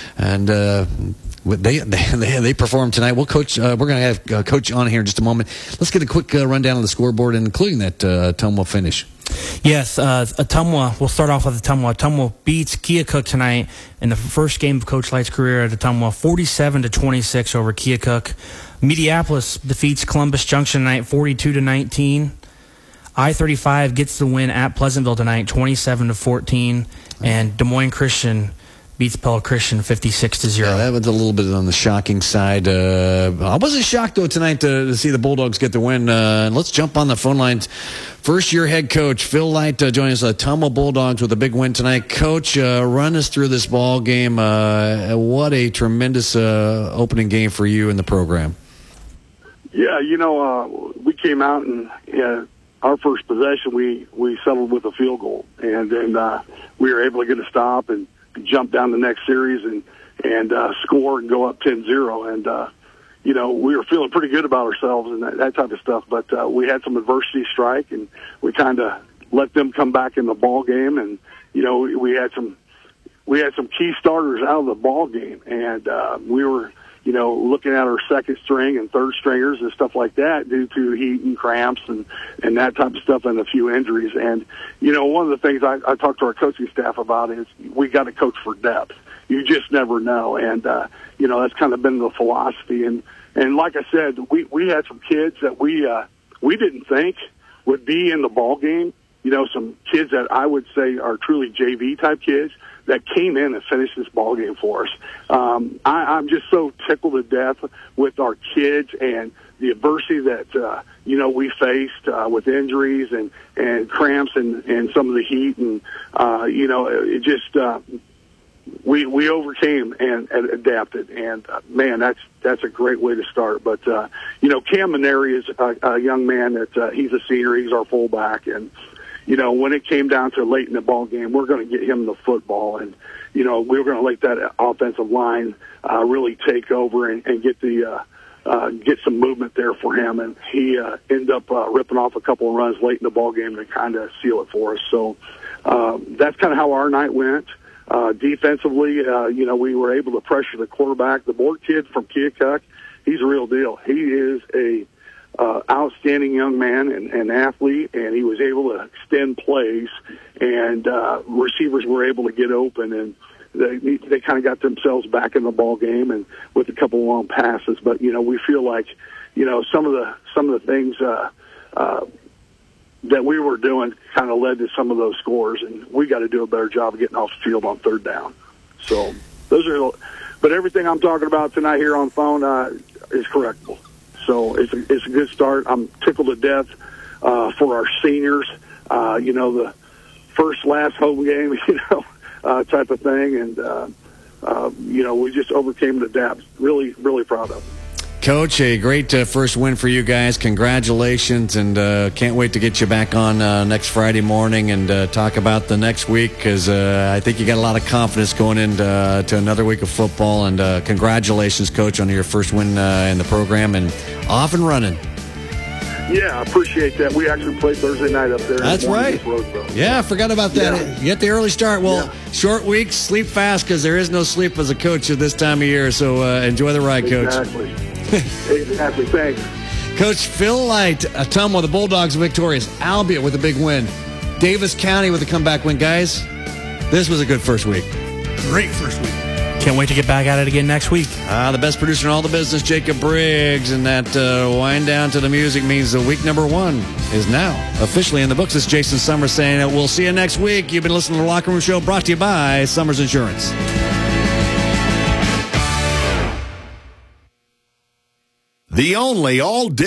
they performed tonight. We're going to have Coach on here in just a moment. Let's get a quick rundown of the scoreboard, including that Ottumwa finish. Yes, Ottumwa. We'll start off with Ottumwa. Ottumwa beats Keokuk tonight in the first game of Coach Light's career at Ottumwa, 47-26 over Keokuk. Mediapolis defeats Columbus Junction tonight, 42-19. I-35 gets the win at Pleasantville tonight, 27-14, and Des Moines Christian beats Pella Christian 56-0. Yeah, that was a little bit on the shocking side. I wasn't shocked, though, tonight to see the Bulldogs get the win. Let's jump on the phone lines. First-year head coach Phil Light joining us, Ottumwa Bulldogs, with a big win tonight. Coach, run us through this ball game. What a tremendous opening game for you in the program. Yeah, we came out and our first possession, we settled with a field goal. And then we were able to get a stop and jump down the next series and score and go up 10-0. And, we were feeling pretty good about ourselves and that type of stuff. But we had some adversity strike, and we kind of let them come back in the ball game. And, we had some key starters out of the ball game. And we were, looking at our second string and third stringers and stuff like that due to heat and cramps and that type of stuff and a few injuries. And, one of the things I talked to our coaching staff about is we got to coach for depth. You just never know. And, that's kind of been the philosophy. And like I said, we had some kids that we didn't think would be in the ball game. Some kids that I would say are truly JV type kids that came in and finished this ball game for us. I'm just so tickled to death with our kids and the adversity that, we faced with injuries and cramps and some of the heat. And, it just, we overcame and adapted. And, man, that's a great way to start. But, Cam Maneri is a young man that he's a senior. He's our fullback. And, when it came down to late in the ball game, we're going to get him the football. And, we were going to let that offensive line really take over and get get some movement there for him. And he ended up ripping off a couple of runs late in the ball game to kind of seal it for us. So that's kind of how our night went. Defensively, we were able to pressure the quarterback. The Borg kid from Keokuk, he's a real deal. He is a outstanding young man and athlete, and he was able to extend plays, and receivers were able to get open, and they kind of got themselves back in the ball game, and with a couple couple long passes, but we feel like some of the things that we were doing kind of led to some of those scores, and we got to do a better job of getting off the field on third down. So but everything I'm talking about tonight here on the phone is correctable. So it's a good start. I'm tickled to death for our seniors. The last home game, type of thing, and we just overcame the depth. Really, really proud of it. Coach, a great first win for you guys. Congratulations, and can't wait to get you back on next Friday morning and talk about the next week, because I think you got a lot of confidence going into another week of football. And congratulations, Coach, on your first win in the program, and off and running. Yeah, I appreciate that. We actually played Thursday night up there. That's right. Yeah, I forgot about that. Yeah. You get the early start. Well, short week, sleep fast, because there is no sleep as a coach at this time of year. So enjoy the ride, Coach. Exactly. Thanks. Coach Phil Light, Ottumwa, the Bulldogs victorious. Albia with a big win. Davis County with a comeback win. Guys, this was a good first week. Great first week. Can't wait to get back at it again next week. The best producer in all the business, Jacob Briggs. And that wind down to the music means that week number 1 is now officially in the books. It's Jason Summers saying that we'll see you next week. You've been listening to The Locker Room Show, brought to you by Summers Insurance. The only all-day